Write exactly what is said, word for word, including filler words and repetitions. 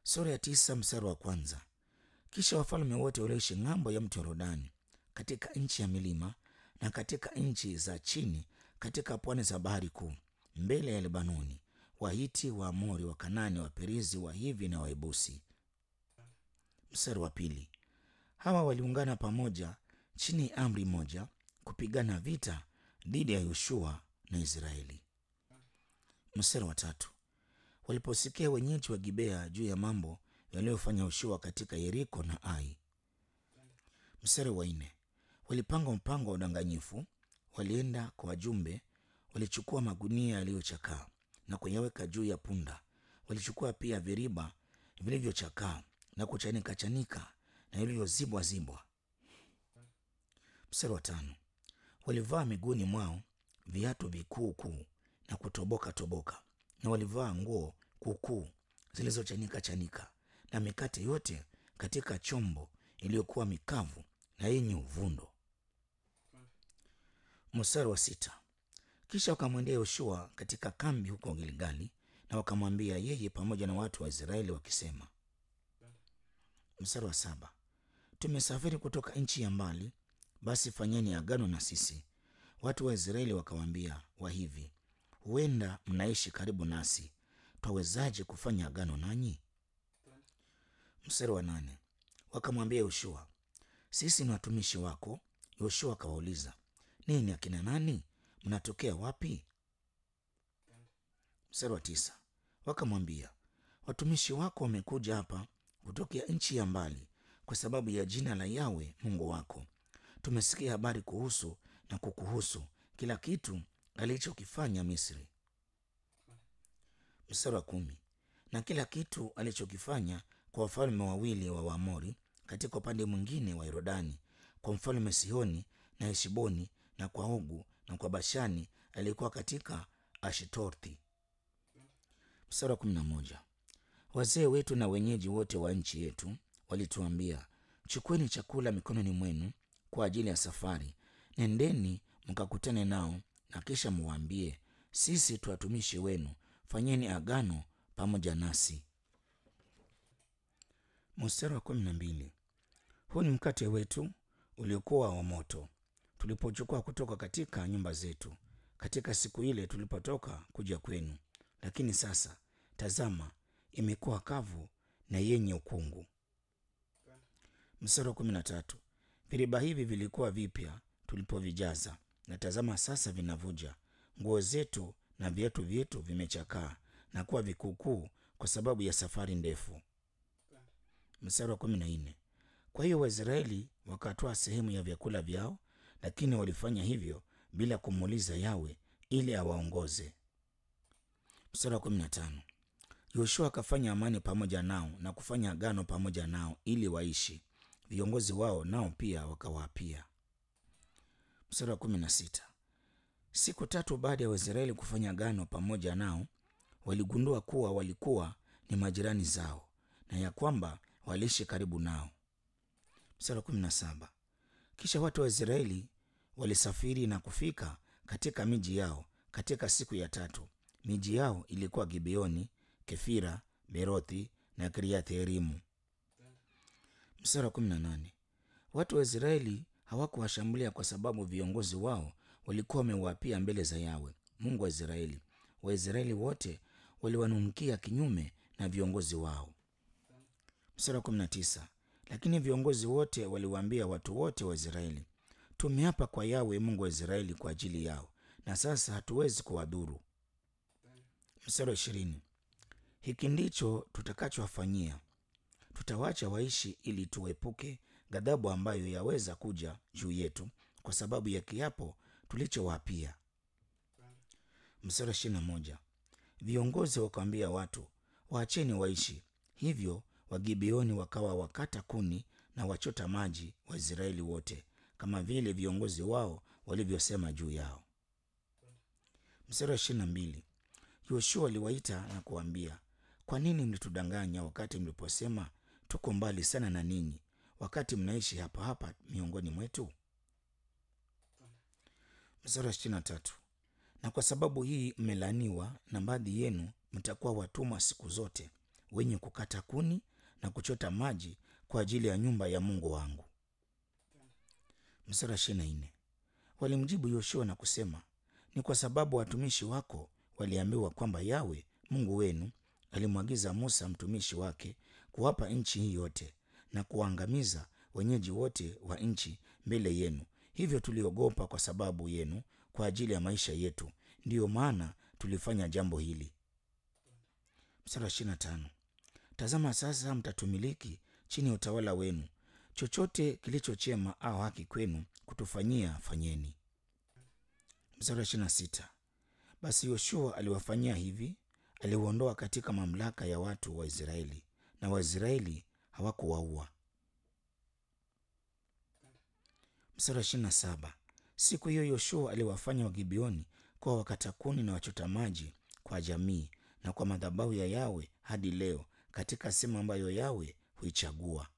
Sura ya tisa mstari wa kwanza. Kisha wafalme wote walioishi ng'ambo ya mto Yordani, katika nchi ya milima na katika nchi za chini, katika pwani za bahari kuu, mbele ya Lebanoni, Wahiti, Waamori, Wakanani, Waperizi, Wahivi na Waebusi. Mstari wa pili. Hawa waliungana pamoja chini ya amri moja kupigana vita dhidi ya Yoshua na Israeli. Mstari wa tatu. Waliposikia wenyeji wa Gibea juu ya mambo yaliyofanya Yoshua katika Yeriko na Ai. Mstari wa nne. Walipanga mpango wa udanganyifu, walienda kwa wajumbe, walichukua magunia yaliyochakaa na kuyaweka juu ya punda. Walichukua pia viriba vilivyochakaa na kuchanika chanika na vilivyozibwa zibwa. Mstari wa tano. Walivaa miguuni mwao viatu vikuu kuu na kutoboka toboka, na walivaa nguo kuukuu zilizochanika chanika, na mikate yote katika chombo iliyokuwa mikavu na yenye uvundo. Mstari wa sita. Kisha wakamwendea Yoshua katika kambi huko Gilgali, na wakamwambia yeye pamoja na watu wa Israeli wakisema. Mstari wa saba. Tumesafiri kutoka nchi ya mbali, basi fanyeni agano na sisi. Watu wa Israeli wakawaambia Wahivi, huenda mnaishi karibu nasi, twawezaje kufanya agano nanyi? Mstari wa nane. Wakamwambia Yoshua, sisi ni watumishi wako. Yoshua akawauliza, ninyi akina nani? Mnatokea wapi? Mstari wa tisa. Wakamwambia, watumishi wako wamekuja hapa kutokea nchi ya mbali kwa sababu ya jina la Yawe Mungu wako. Tumesikia habari kuhusu na kukuhusu kila kitu alichokifanya Misri. Mstari wa kumi. Na kila kitu alichokifanya kwa wafalme wawili wa Waamori katika upande mwingine wa Yordani, kwa mfalme Sihoni na Heshboni, na kwa Ogu na kwa Bashani aliyekuwa katika Ashtorthi. Mstari wa kumi na moja. Wazee wetu na wenyeji wote wa nchi yetu walituambia, chukueni chakula mikononi mwenu kwa ajili ya safari, nendeni mkakutane nao, na kisha muwaambie, sisi tu watumishi wenu, fanyeni agano pamoja nasi. Mstari wa kumi na mbili. Huu ni mkate wetu uliokuwa wa moto tulipochukua kutoka katika nyumba zetu katika siku ile tulipotoka kuja kwenu, lakini sasa tazama, imekuwa kavu na yenye ukungu. Mstari wa kumi na tatu. Viriba hivi vilikuwa vipya tulipovijaza, na tazama sasa vinavuja. Nguo zetu na viatu vyetu vimechakaa na kuwa vikuukuu kwa sababu ya safari ndefu. Mstari wa kumi na nne. Kwa hiyo Waisraeli wakatoa sehemu ya vyakula vyao, lakini walifanya hivyo bila kumuuliza Yawe ili awaongoze. Mstari wa kumi na tano. Yoshua akafanya amani pamoja nao na kufanya agano pamoja nao ili waishi. Viongozi wao nao pia wakawaapia. Mstari wa kumi na sita. Siku tatu baada ya Waisraeli kufanya agano pamoja nao, waligundua kuwa walikuwa ni majirani zao na ya kwamba waliishi karibu nao. Mstari wa kumi na saba. Kisha watu wa Israeli walisafiri na kufika katika miji yao katika siku ya tatu. Miji yao ilikuwa Gibeoni, Kefira, Berothi na Kiriath Yearimu. Mstari wa kumi na nane. Watu wa Israeli hawakuwashambulia kwa sababu viongozi wao walikuwa wamewaapia mbele za Yawe Mungu wa Israeli. Waisraeli wote waliwanunukia kinyume na viongozi wao. Mstari wa kumi na tisa. Lakini viongozi wote waliwaambia watu wote wa Israeli, tumeapa kwa Yawe Mungu wa Israeli kwa ajili yao, na sasa hatuwezi kuwadhuru. Mstari wa ishirini. Hiki ndicho tutakachowafanyia, tutawacha waishi ili tuepuke ghadhabu ambayo yaweza kuja juu yetu kwa sababu ya kiapo tulichowaapia. Mstari wa ishirini na moja. Viongozi wakaambia watu, waacheni waishi. Hivyo Wagibeoni wakawa wakata kuni na wachota maji wa Israeli wote, kama vile viongozi wao walivyosema juu yao. Mstari wa ishirini na mbili. Yoshua aliwaita na kuambia, kwa nini mlitudanganya wakati mliposema tuko mbali sana na ninyi, wakati mnaishi hapa hapa miongoni mwetu? Mstari wa ishirini na tatu. Na kwa sababu hii mmelaaniwa, na baadhi yenu mtakuwa watumwa siku zote. wenye kukata kuni na kuchota maji kwa ajili ya nyumba ya Mungu wangu. Mstari wa ishirini na nne. Walimjibu Yoshua na kusema, ni kwa sababu watumishi wako waliambiwa kwamba Yawe Mungu wenu alimwagiza Musa mtumishi wake kuwapa nchi hii yote na kuwaangamiza wenyeji wote wa nchi mbele yenu. Hivyo tuliogopa kwa sababu yenu, kwa ajili ya maisha yetu, ndiyo maana tulifanya jambo hili. Mstari wa ishirini na tano. Tazama sasa, mtatumiliki chini ya utawala wenu. Chochote kilicho chema au haki kwenu kutufanyia, fanyeni. Mstari wa ishirini na sita. Basi Yoshua aliwafanyia hivi, aliwaondoa katika mamlaka ya watu wa Israeli, na Waisraeli hawakuwaua. Mstari wa ishirini na saba. Siku hiyo Yoshua aliwafanya Wagibeoni kuwa wakata kuni na wachota maji kwa jamii na kwa madhabahu ya Yawe hadi leo, katika sehemu ambayo Yawe huichagua.